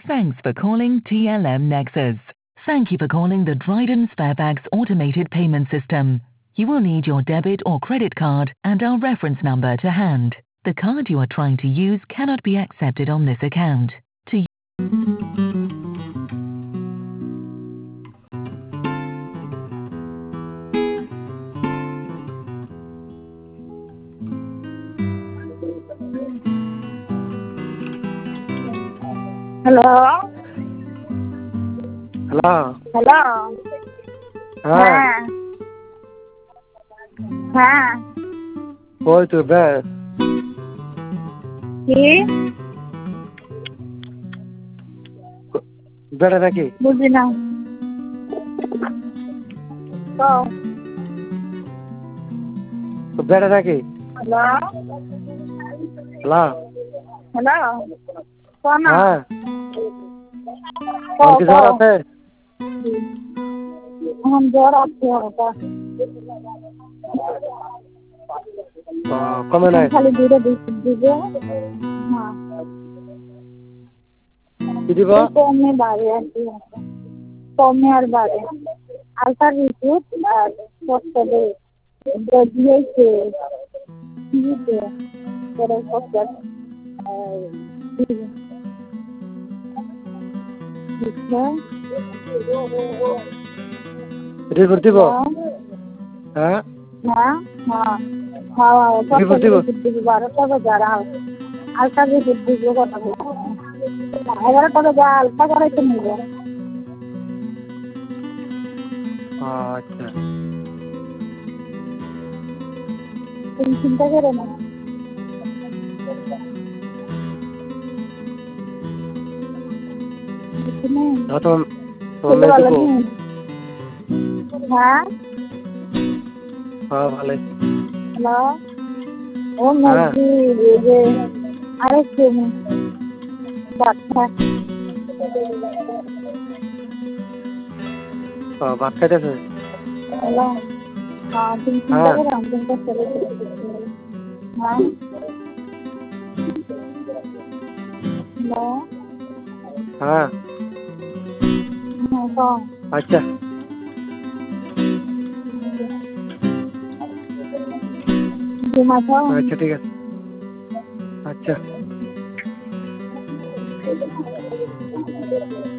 Thanks for calling TLM Nexus. Thank you for calling the Dryden Sparebags automated payment system. You will need your debit or credit card and our reference number to hand. The card you are trying to use cannot be accepted on this account. To hello hello. Hello হ্যাঁ, হ্যাঁ হ্যাঁ ওই তো কি বেড়ে নাকি? বুঝি না কও বেড়ে নাকি? Hello hello. হ্যালো কও না হ্যাঁ, কও কি জ্বর কও আছে? এখন জ্বর আছে হালকা কমে নাই? খালি দূরে দিবে হ্যাঁ কি দিব? কমে বাড়ে আর কি কমে আর বাড়ে আলতার রিপোর্ট আর কষ্টে দিয়েছে দিয়েছে পরে কষ্ট রিপোর্ট দিব? হ্যাঁ, হ্যাঁ হ্যাঁ হ্যাঁ রিপোর্ট দিব? 12টা বাজে আলতা রিপোর্ট দিব কথা বলবো 11টা বাজে আলতা করাইতে নিব আচ্ছা। তুমি চিন্তা করো না তোমরা ভালো দিব? নেই হ্যাঁ হ্যাঁ, ভালো। হ্যালো ও মুরগি যে আরেকটু বাচ্চা ভাত খাইতেছে? হ্যালো হ্যাঁ তুমি চিন্তা হ্যাঁ, করো আমি চিন্তা করে হ্যাঁ হ্যালো হ্যাঁ, হ্যাঁ কও আচ্ছা। ঘুমাছো আচ্ছা, ঠিক আছে। আচ্ছা।